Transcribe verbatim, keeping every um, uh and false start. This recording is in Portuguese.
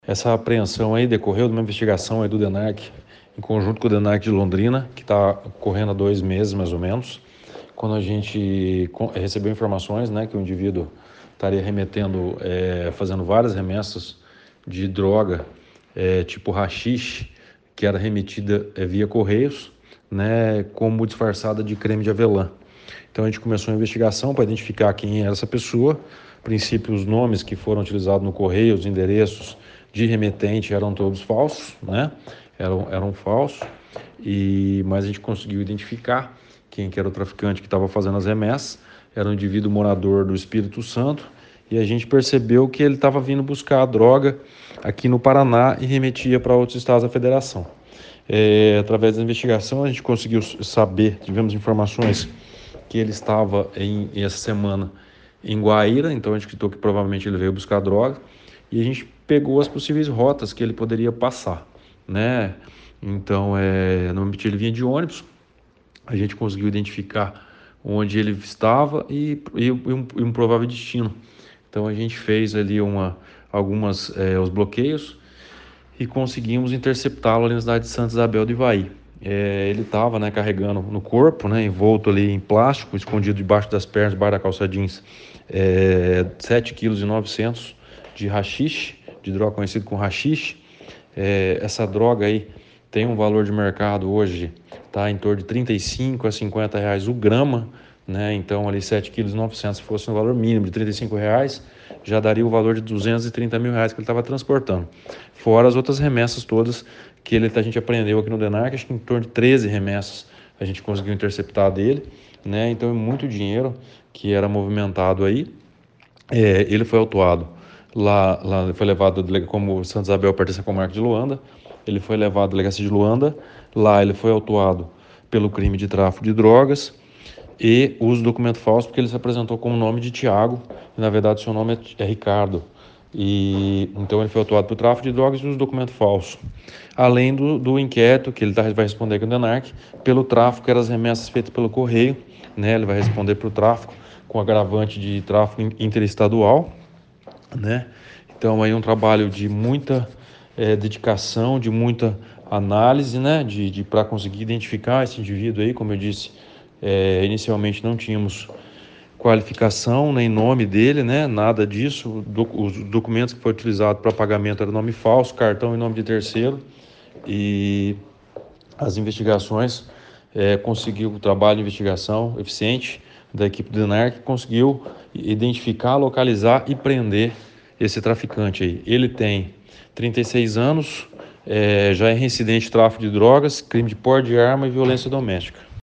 Essa apreensão aí decorreu de uma investigação aí do DENARC, em conjunto com o DENARC de Londrina, que está correndo há dois meses mais ou menos, quando a gente recebeu informações, né, que o indivíduo estaria remetendo, é, fazendo várias remessas de droga, é, tipo haxixe, que era remetida é, via correios, né, como disfarçada de creme de avelã. Então a gente começou a investigação para identificar quem era essa pessoa. A princípio, os nomes que foram utilizados no correio, os endereços de remetente eram todos falsos, né? Eram, eram falsos, e, mas a gente conseguiu identificar quem que era o traficante que estava fazendo as remessas. Era um indivíduo morador do Espírito Santo, e a gente percebeu que ele estava vindo buscar a droga aqui no Paraná e remetia para outros estados da federação. É, através da investigação a gente conseguiu saber, tivemos informações que ele estava em, essa semana em Guaíra, então a gente acreditou que provavelmente ele veio buscar droga, e a gente pegou as possíveis rotas que ele poderia passar, né? Então, é, normalmente ele vinha de ônibus, a gente conseguiu identificar onde ele estava e, e, um, e um provável destino. Então a gente fez ali uma, algumas, é, os bloqueios e conseguimos interceptá-lo ali na cidade de Santa Isabel do Ivaí. É, ele estava, né, carregando no corpo, né, envolto ali em plástico, escondido debaixo das pernas, debaixo da calça jeans, é, sete vírgula novecentos quilos de haxixe, de droga conhecido como haxixe. É, essa droga aí tem um valor de mercado hoje, tá, em torno de trinta e cinco a cinquenta reais o grama, né? Então ali sete vírgula novecentos quilos, se fosse um valor mínimo de trinta e cinco reais, já daria o valor de duzentos e trinta mil reais que ele estava transportando. Fora as outras remessas todas que ele, a gente aprendeu aqui no DENARC, acho que em torno de treze remessas a gente conseguiu interceptar dele, né? Então é muito dinheiro que era movimentado aí. É, ele foi autuado lá, lá foi levado, como Santa Isabel pertence à comarca de Luanda, ele foi levado à delegacia de Luanda. Lá ele foi autuado pelo crime de tráfico de drogas e uso de documento falso, porque ele se apresentou com o nome de Tiago, e na verdade seu nome é Ricardo. E então ele foi autuado por tráfico de drogas e uso de documento falso. Além do, do inquérito, que ele tá, vai responder aqui no DENARC, pelo tráfico, que eram as remessas feitas pelo correio, né? Ele vai responder pelo tráfico, com agravante de tráfico interestadual, né? Então aí um trabalho de muita é, dedicação, de muita análise, né? De, de para conseguir identificar esse indivíduo aí, como eu disse, é, inicialmente não tínhamos qualificação nem nome dele, né? Nada disso. Os documentos que foram utilizados para pagamento eram nome falso, cartão em nome de terceiro, e as investigações é, conseguiu o trabalho de investigação eficiente da equipe do DENARC, conseguiu identificar, localizar e prender esse traficante aí. Ele tem trinta e seis anos, é, já é reincidente de tráfico de drogas, crime de porte de arma e violência doméstica.